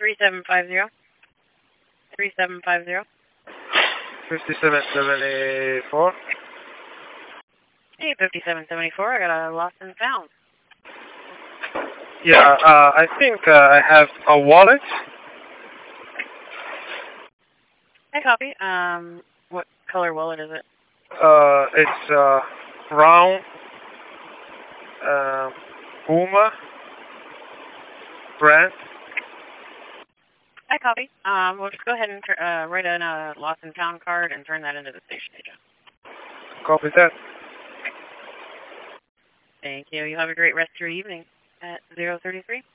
3750. 3750. 5774. Hey, 5774. I got a lost and found. Yeah, I think I have a wallet. Hey, copy. What color wallet is it? It's brown. Puma brand. Hi, copy. We'll just go ahead and write in a lost and found card and turn that into the station agent. Copy that. Thank you. You have a great rest of your evening at 033.